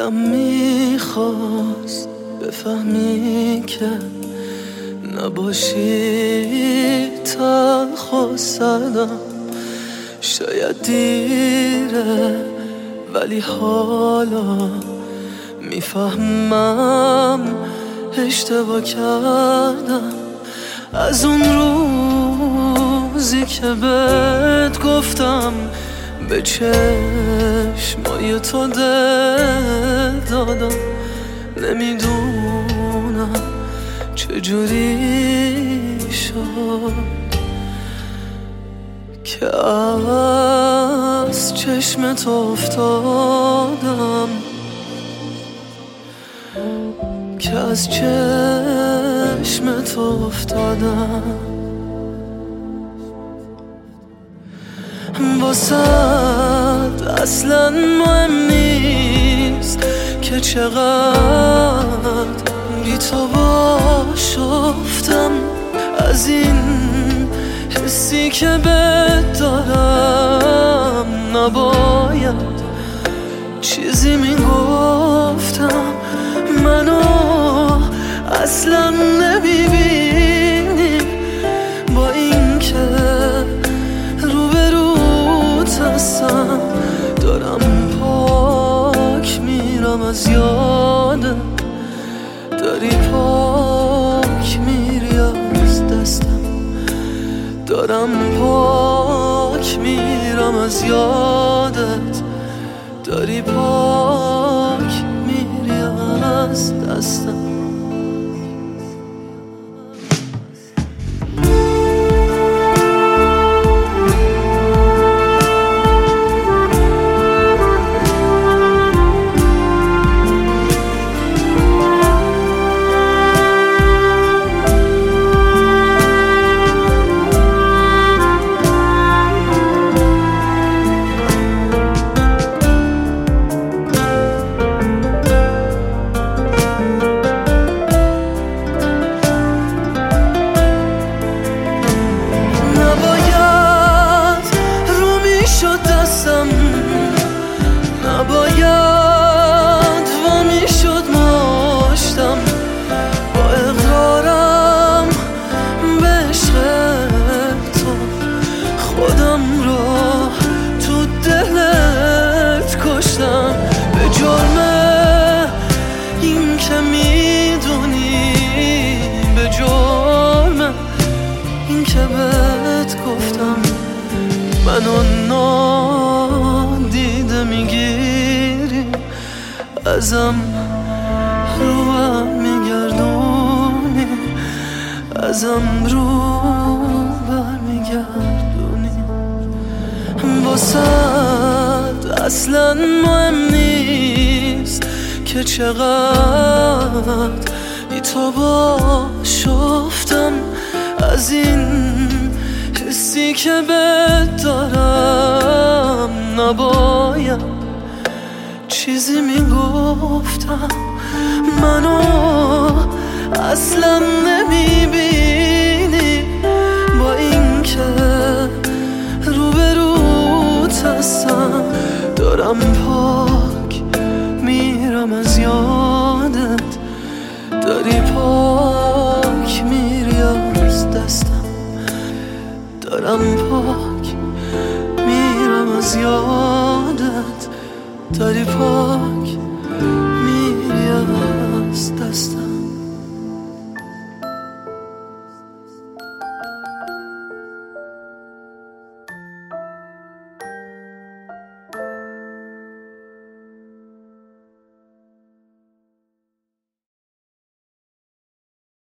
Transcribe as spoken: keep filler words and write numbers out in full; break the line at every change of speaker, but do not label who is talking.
دلم میخواست بفهمی که نباشی تلخ و سردم. شاید دیره ولی حالا میفهمم اشتباه کردم. از اون روزی که بهت گفتم به چشمای تو دل دادم، نمیدونم چجوری شد که از چشم تو افتادم، که از چشم تو افتادم. واسد اصلا مهم نیست که چقدر بی تو باش افتم. از این حسی که بهت دارم نباید چیزی میگفتم. منو اصلا نمیبینی با این که روبروت هستم. دارم پاک میرم از یادم، داری پاک میری از دستم. دارم پاک میرم از یادت، داری پاک میری از دستم. نباید و میشد ماشتم با اقرارم به عشق تو. خودم رو تو دلت کشتم به جرم این که میدونی، به جرم این که بهت گفتم منو نادیده میگیری. ازم رو بر میگردونی، ازم رو بر میگردونی. واسد اصلا مهم نیست که چقدر بی تو باش افتم. از این حسی که بهت دارم نباید چیزی میگفتم. منو اصلا نمیبینی با این که روبروت هستم. دارم پاک میرم از یادت، داری پاک میری از دستم. دارم پاک میرم از یادت، داری پاک میری از دستم.